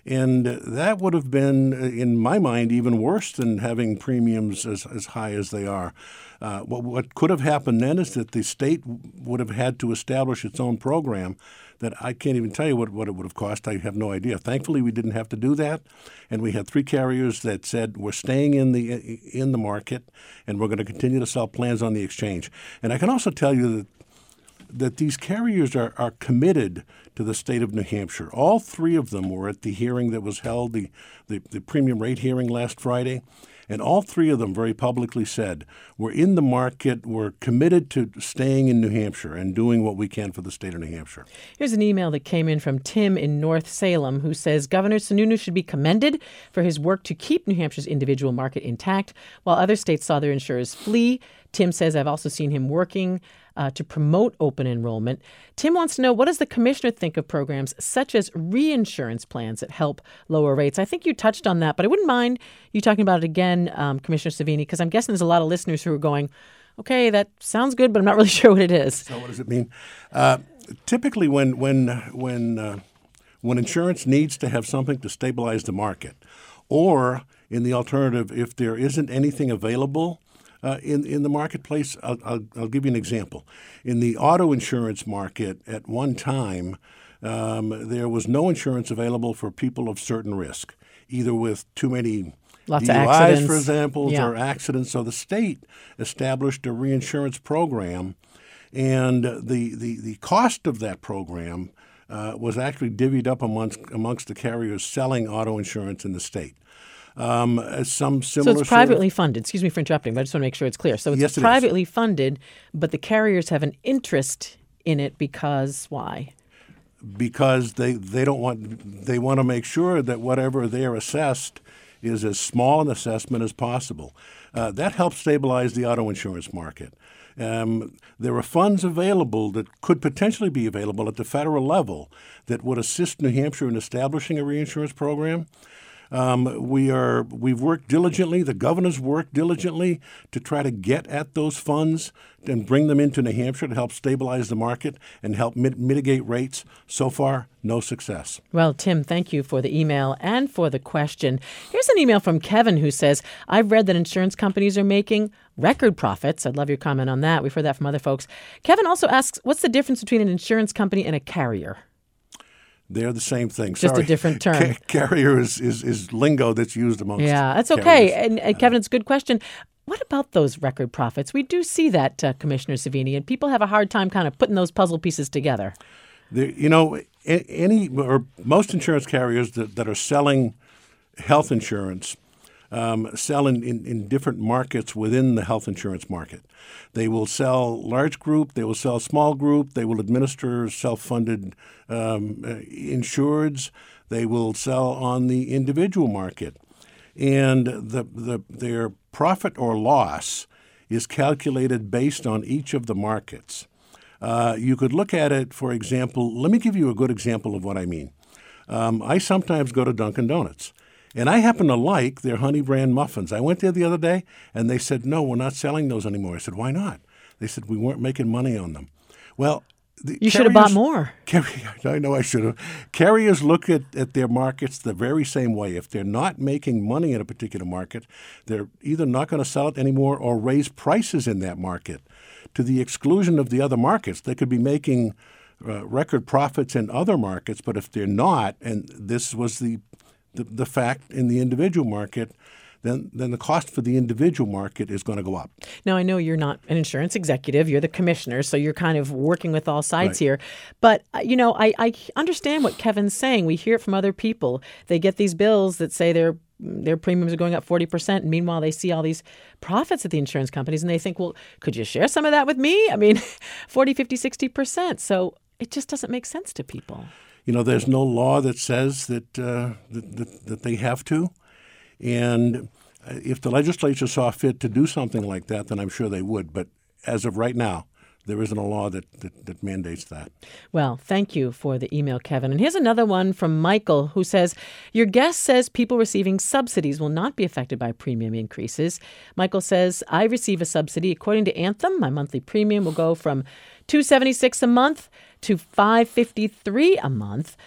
And that would have been, in my mind, even worse than having premiums as, as high as they are. Uh, what, what could have happened then is that the state would have had to establish its own program that I can't even tell you what, what it would have cost. I have no idea. Thankfully, we didn't have to do that, and we had three carriers that said we're staying in the in the market, and we're going to continue to sell plans on the exchange. And I can also tell you that that these carriers are, are committed to the state of New Hampshire. All three of them were at the hearing that was held, the, the, the premium rate hearing last Friday, and all three of them very publicly said, we're in the market, we're committed to staying in New Hampshire and doing what we can for the state of New Hampshire. Here's an email that came in from Tim in North Salem, who says Governor Sununu should be commended for his work to keep New Hampshire's individual market intact while other states saw their insurers flee. Tim says, I've also seen him working uh, to promote open enrollment. Tim wants to know, what does the commissioner think of programs such as reinsurance plans that help lower rates? I think you touched on that, but I wouldn't mind you talking about it again, um, Commissioner Savini, because I'm guessing there's a lot of listeners who are going, okay, that sounds good, but I'm not really sure what it is. So what does it mean? Uh, typically when, when, when, uh, when insurance needs to have something to stabilize the market, or in the alternative, if there isn't anything available Uh, in, in the marketplace, I'll, I'll, I'll give you an example. In the auto insurance market, at one time, um, there was no insurance available for people of certain risk, either with too many Lots D U Is, of accidents. for example, Yeah. or accidents. So the state established a reinsurance program, and the, the, the cost of that program uh, was actually divvied up amongst, amongst the carriers selling auto insurance in the state. Um, some similar So it's privately sort of, funded. Excuse me for interrupting, but I just want to make sure it's clear. So it's Yes, it is. privately funded, but the carriers have an interest in it because why? because they, they don't want they want to make sure that whatever they're assessed is as small an assessment as possible. Uh, that helps stabilize the auto insurance market. Um, there are funds available that could potentially be available at the federal level that would assist New Hampshire in establishing a reinsurance program. Um, we are, we've worked diligently, the governor's worked diligently to try to get at those funds and bring them into New Hampshire to help stabilize the market and help mit- mitigate rates. So far, no success. Well, Tim, thank you for the email and for the question. Here's an email from Kevin who says, I've read that insurance companies are making record profits. I'd love your comment on that. We've heard that from other folks. Kevin also asks, what's the difference between an insurance company and a carrier? They're the same thing. Just Sorry. a different term. Ca- carrier is, is, is lingo that's used amongst Yeah, that's okay. carriers. And, and Kevin, it's a good question. What about those record profits? We do see that, uh, Commissioner Savini, and people have a hard time kind of putting those puzzle pieces together. There, you know, a- any or most insurance carriers that, that are selling health insurance um, sell in, in, in different markets within the health insurance market. They will sell large group, they will sell small group, they will administer self-funded um, uh, insureds, they will sell on the individual market. And the, the, their profit or loss is calculated based on each of the markets. Uh, you could look at it, for example, let me give you a good example of what I mean. Um, I sometimes go to Dunkin' Donuts, and I happen to like their Honey Brand muffins. I went there the other day, and they said, no, we're not selling those anymore. I said, why not? They said, we weren't making money on them. Well, the You should have bought carriers- more. Carrier, I know I should have. Carriers look at, at their markets the very same way. If they're not making money in a particular market, they're either not going to sell it anymore or raise prices in that market to the exclusion of the other markets. They could be making uh, record profits in other markets, but if they're not, and this was the, the, the fact in the individual market, then then the cost for the individual market is going to go up. Now, I know you're not an insurance executive. You're the commissioner, so you're kind of working with all sides Right. here. But, uh, you know, I, I understand what Kevin's saying. We hear it from other people. They get these bills that say their their premiums are going up forty percent. And meanwhile, they see all these profits at the insurance companies, and they think, well, could you share some of that with me? I mean, forty, fifty, sixty percent. So it just doesn't make sense to people. You know, there's no law that says that uh, that, that, that they have to. And if the legislature saw fit to do something like that, then I'm sure they would. But as of right now, there isn't a law that, that, that mandates that. Well, thank you for the email, Kevin. And here's another one from Michael, who says, your guest says people receiving subsidies will not be affected by premium increases. Michael says, I receive a subsidy. According to Anthem, my monthly premium will go from two hundred seventy-six dollars a month to five hundred fifty-three dollars a month.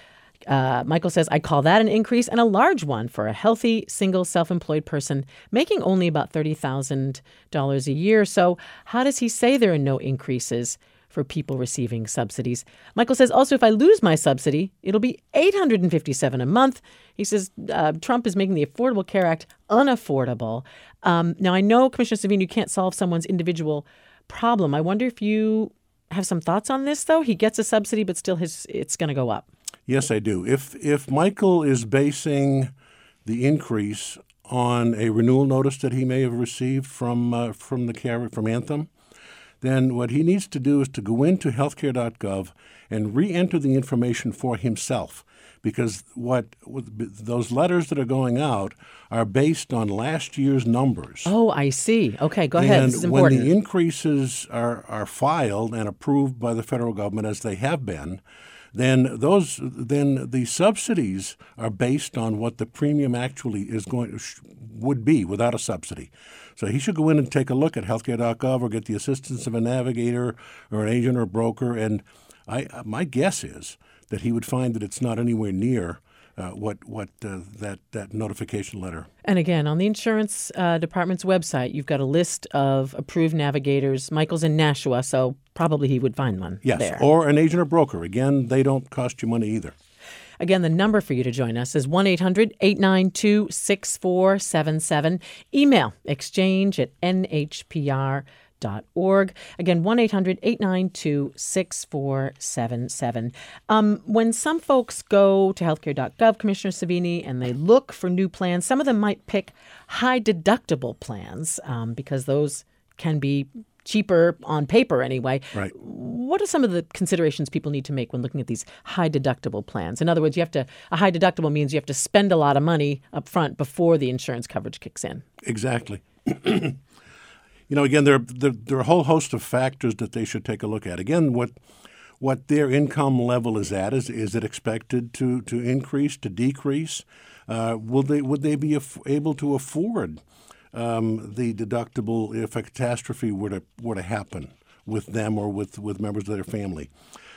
Uh, Michael says, I call that an increase and a large one for a healthy, single, self-employed person making only about thirty thousand dollars a year. So how does he say there are no increases for people receiving subsidies? Michael says, also, if I lose my subsidy, it'll be eight hundred fifty-seven dollars a month. He says uh, Trump is making the Affordable Care Act unaffordable. Um, now, I know, Commissioner Savini, you can't solve someone's individual problem. I wonder if you have some thoughts on this, though. He gets a subsidy, but still his it's going to go up. Yes, I do. If if Michael is basing the increase on a renewal notice that he may have received from uh, from the carrier, from Anthem, then what he needs to do is to go into healthcare dot gov and re-enter the information for himself, because what those letters that are going out are based on last year's numbers. Oh, I see. Okay, go ahead. And this is important. when the increases are, are filed and approved by the federal government, as they have been, then those then the subsidies are based on what the premium actually is going would be without a subsidy. So he should go in and take a look at healthcare dot gov or get the assistance of a navigator or an agent or broker. And I my guess is that he would find that it's not anywhere near uh, what what uh, that that notification letter. And again, on the insurance uh, department's website, you've got a list of approved navigators. Michael's in Nashua, so probably he would find one yes, there. Or an agent or broker. Again, they don't cost you money either. Again, the number for you to join us is one eight hundred eight nine two six four seven seven. Email exchange at n h p r dot org. Again, one eight hundred eight nine two six four seven seven. Um, when some folks go to healthcare dot gov, Commissioner Savini, and they look for new plans, some of them might pick high deductible plans um, because those can be cheaper on paper anyway. Right. What are some of the considerations people need to make when looking at these high deductible plans? In other words, you have to a high deductible means you have to spend a lot of money up front before the insurance coverage kicks in. Exactly. You know, again, there, there there are a whole host of factors that they should take a look at. Again, what what their income level is at. Is is it expected to to increase, to decrease? Uh, will they would they be af- able to afford um, the deductible if a catastrophe were to were to happen with them or with, with members of their family?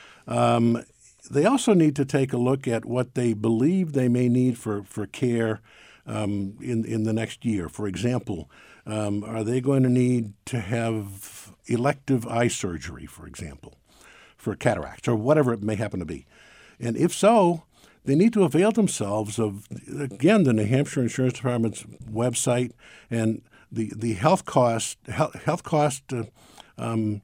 Um, they also need to take a look at what they believe they may need for for care um, in in the next year. For example. Um, are they going to need to have elective eye surgery, for example, for cataracts or whatever it may happen to be? And if so, they need to avail themselves of, again, the New Hampshire Insurance Department's website and the, the health cost health, health cost uh, um,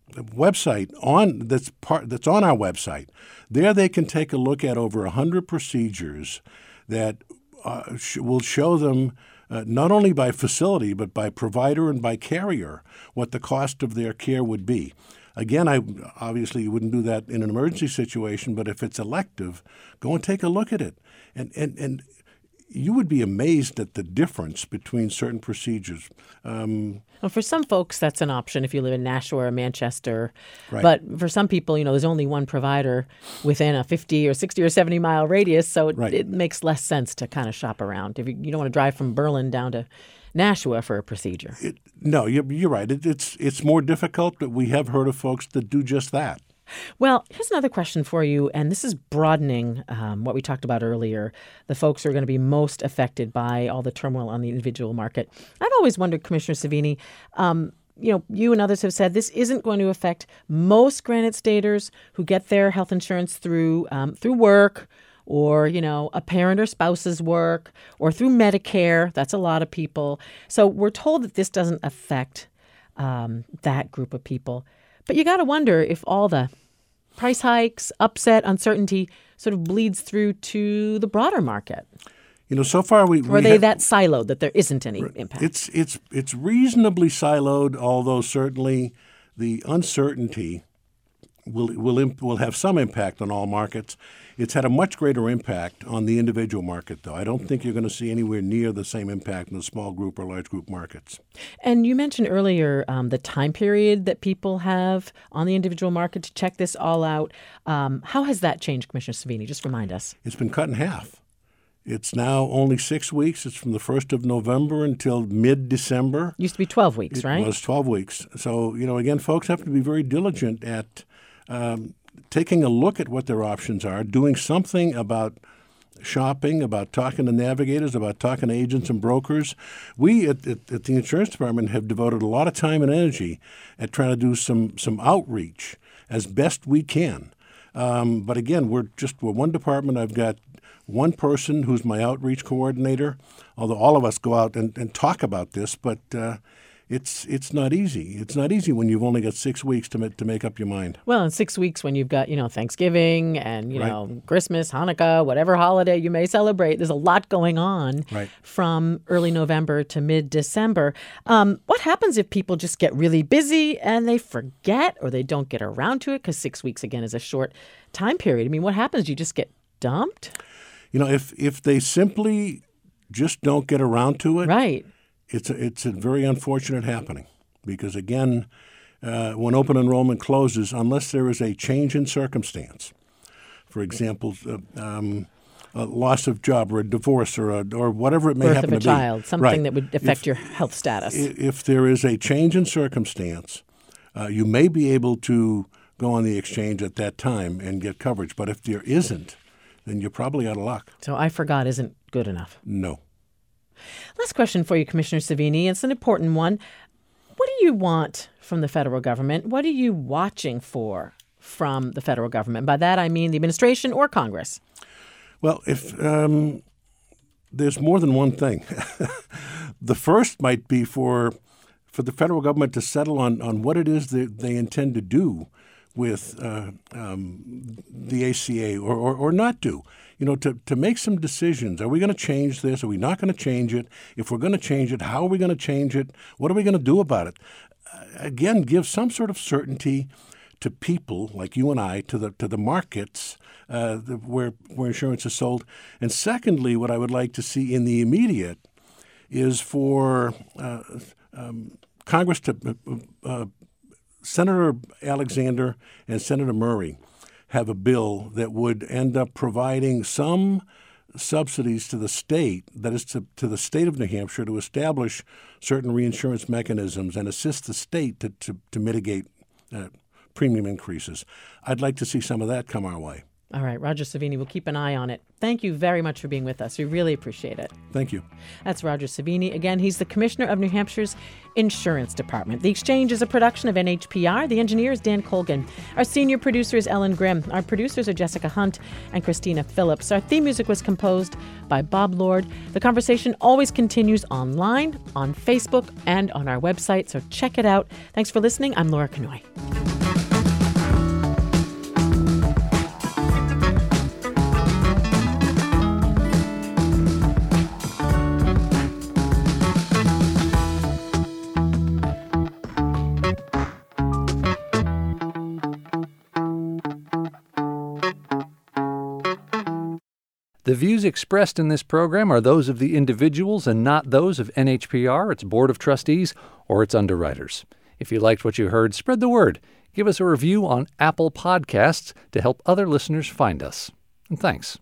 website on that's part that's on our website. There, they can take a look at over a hundred procedures that uh, sh- will show them. Uh, not only by facility, but by provider and by carrier, what the cost of their care would be. Again, I obviously you wouldn't do that in an emergency situation, but if it's elective, go and take a look at it. And and, and you would be amazed at the difference between certain procedures. Um, well, for some folks, that's an option if you live in Nashua or Manchester. Right. But for some people, you know, there's only one provider within a fifty or sixty or seventy mile radius, so it, right. it makes less sense to kind of shop around. If you, you don't want to drive from Berlin down to Nashua for a procedure. It, no, you're, you're right. It, it's it's more difficult, but we have heard of folks that do just that. Well, here's another question for you, and this is broadening um, what we talked about earlier, the folks who are going to be most affected by all the turmoil on the individual market. I've always wondered, Commissioner Savini, um, you know, you and others have said this isn't going to affect most Granite Staters who get their health insurance through um, through work or, you know, a parent or spouse's work or through Medicare. That's a lot of people. So we're told that this doesn't affect um, that group of people. But you got to wonder if all the price hikes, upset, uncertainty sort of bleeds through to the broader market. You know, so far we, or we are they have, that siloed that there isn't any impact? It's it's it's reasonably siloed, although certainly the uncertainty will will imp, will have some impact on all markets. It's had a much greater impact on the individual market, though. I don't think you're going to see anywhere near the same impact in the small group or large group markets. And you mentioned earlier um, the time period that people have on the individual market to check this all out. Um, how has that changed, Commissioner Savini? Just remind us. It's been cut in half. It's now only six weeks. It's from the first of November until mid-December. Used to be twelve weeks, it right? It was twelve weeks. So, you know, again, folks have to be very diligent at um, taking a look at what their options are, doing something about shopping, about talking to navigators, about talking to agents and brokers. We at, at, at the insurance department have devoted a lot of time and energy at trying to do some some outreach as best we can. Um, but again, we're just we're one department. I've got one person who's my outreach coordinator, although all of us go out and, and talk about this, but uh, it's it's not easy. It's not easy when you've only got six weeks to, ma- to make up your mind. Well, in six weeks when you've got, you know, Thanksgiving and, you Right. know, Christmas, Hanukkah, whatever holiday you may celebrate, there's a lot going on Right. from early November to mid-December. Um, what happens if people just get really busy and they forget or they don't get around to it? Because six weeks, again, is a short time period. I mean, what happens? You just get dumped? You know, if if they simply just don't get around to it, Right. it's a, it's a very unfortunate happening because, again, uh, when open enrollment closes, unless there is a change in circumstance, for example, uh, um, a loss of job or a divorce or a, or whatever it may Birth happen of a to be. child, something Right. that would affect If- your health status. i- If there is a change in circumstance, uh, you may be able to go on the exchange at that time and get coverage. But if there isn't, then you're probably out of luck. So I forgot isn't good enough. No. Last question for you, Commissioner Savini. It's an important one. What do you want from the federal government? What are you watching for from the federal government? By that, I mean the administration or Congress. Well, if um, there's more than one thing. The first might be for for the federal government to settle on, on what it is that they intend to do with uh, um, the A C A or, or, or not do. You know, to, to make some decisions. Are we going to change this? Are we not going to change it? If we're going to change it, how are we going to change it? What are we going to do about it? Uh, again, give some sort of certainty to people like you and I, to the to the markets uh, the, where where insurance is sold. And secondly, what I would like to see in the immediate is for uh, um, Congress to uh, uh, Senator Alexander and Senator Murray have a bill that would end up providing some subsidies to the state, that is to, to the state of New Hampshire, to establish certain reinsurance mechanisms and assist the state to, to, to mitigate uh, premium increases. I'd like to see some of that come our way. All right, Roger Savini, we'll keep an eye on it. Thank you very much for being with us. We really appreciate it. Thank you. That's Roger Savini. Again, he's the Commissioner of New Hampshire's Insurance Department. The Exchange is a production of N H P R. The engineer is Dan Colgan. Our senior producer is Ellen Grimm. Our producers are Jessica Hunt and Christina Phillips. Our theme music was composed by Bob Lord. The conversation always continues online, on Facebook, and on our website, so check it out. Thanks for listening. I'm Laura Kanoy. The views expressed in this program are those of the individuals and not those of N H P R, its Board of Trustees, or its underwriters. If you liked what you heard, spread the word. Give us a review on Apple Podcasts to help other listeners find us. And thanks.